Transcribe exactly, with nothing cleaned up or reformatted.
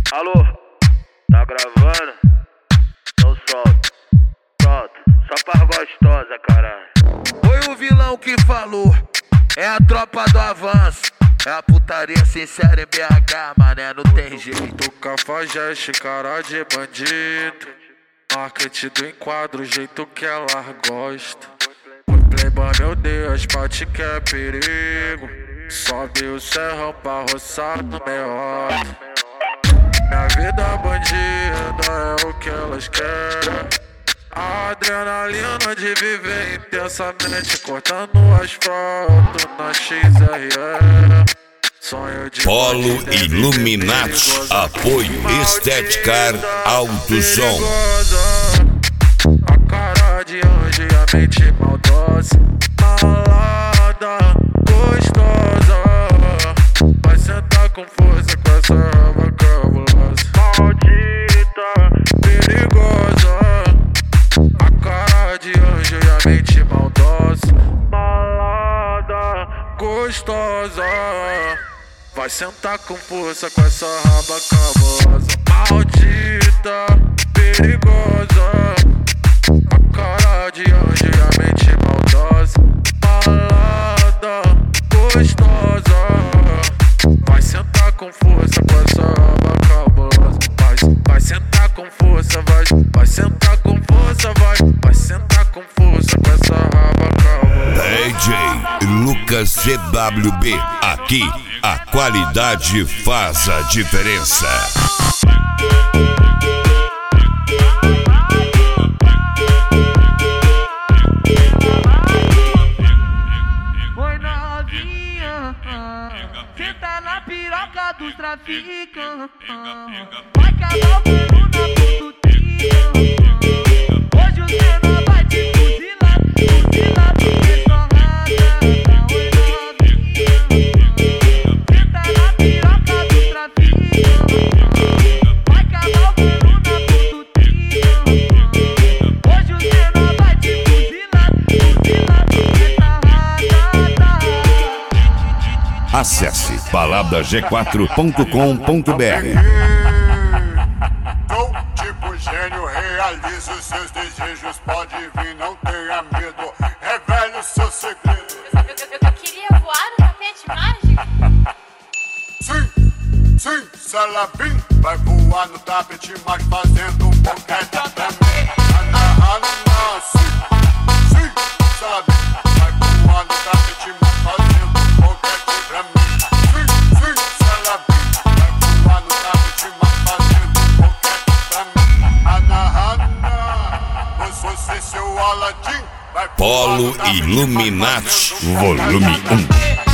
Alô, tá gravando? Então solta, solta, só pra gostosa, caralho. Foi o vilão que falou, é a tropa do avanço. É a putaria sincera em B H, mané, não tem jeito. Cafajeste, cara de bandido, marketing do enquadro, o jeito que ela gosta. O playboy, meu Deus, pode que é perigo. Sobe o serrão pra roçar no meio. Minha vida bandida é o que elas querem. A adrenalina de viver intensamente, cortando asfalto na X R E. Sonho de Polo Illuminati, apoio Estética Alto Som. A cara de anjo e a mente maldosa, malada, gostosa. Vai sentar com força com essa raba cabulosa, maldita, perigosa. A cara de anjo e a mente maldosa, malada, gostosa. Vai sentar com força com essa raba cabulosa, maldita, perigosa. A cara de anjo e a mente maldosa, malada, gostosa. Vai sentar com força com essa raba cabulosa. Vai, vai sentar com força, vai, vai sentar com força, vai, vai sentar com força com essa raba cabulosa. D J Lucas C W B, aqui a qualidade faz a diferença. Oi novinha, senta na piroca dos traficantes. Vai cavar o pelo na pututinha. Hoje o Senna vai te fuzilar, fuzilar porque só rata. Oi novinha, senta na piroca dos traficantes. Vai cavar o pelo na pututinha. Hoje o Senna vai te fuzilar, fuzilar porque só rata. Acesse balada g quatro ponto com ponto b r. Sou tipo gênio, realizo seus desejos. Pode vir, não tenha medo. Revele o seu segredo. Eu, eu, eu queria voar no tapete mágico. Sim, sim, Salabim vai voar no tapete, mas fazendo um boquete pra mim. Agarrar no nosso. Sim, Salabim vai voar no tapete, mas fazendo um boquete pra mim. Sim, sim, Salabim vai voar no tapete, mas fazendo um boquete pra mim. Agarrar, você seu Aladim vai voar Polo no tapete, mas Illuminati, fazendo um volume boquete pra um. mim.